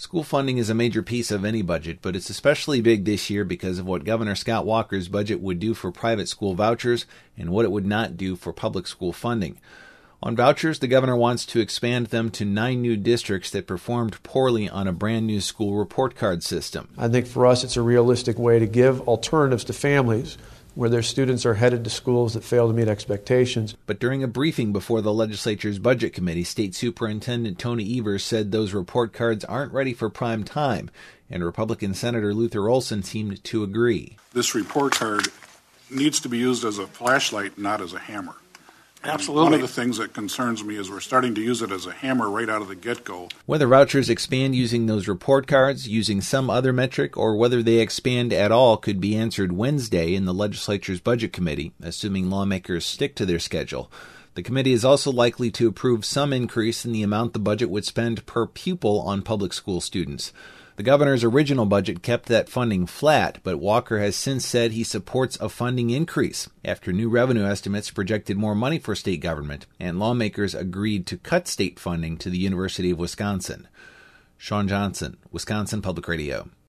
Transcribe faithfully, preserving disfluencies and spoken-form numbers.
School funding is a major piece of any budget, but it's especially big this year because of what Governor Scott Walker's budget would do for private school vouchers and what it would not do for public school funding. On vouchers, the governor wants to expand them to nine new districts that performed poorly on a brand new school report card system. I think for us it's a realistic way to give alternatives to families where their students are headed to schools that fail to meet expectations. But during a briefing before the legislature's budget committee, State Superintendent Tony Evers said those report cards aren't ready for prime time, and Republican Senator Luther Olson seemed to agree. This report card needs to be used as a flashlight, not as a hammer. Absolutely. One of the things that concerns me is we're starting to use it as a hammer right out of the get-go. Whether vouchers expand using those report cards, using some other metric, or whether they expand at all could be answered Wednesday in the legislature's budget committee, assuming lawmakers stick to their schedule. The committee is also likely to approve some increase in the amount the budget would spend per pupil on public school students. The governor's original budget kept that funding flat, but Walker has since said he supports a funding increase after new revenue estimates projected more money for state government, and lawmakers agreed to cut state funding to the University of Wisconsin. Sean Johnson, Wisconsin Public Radio.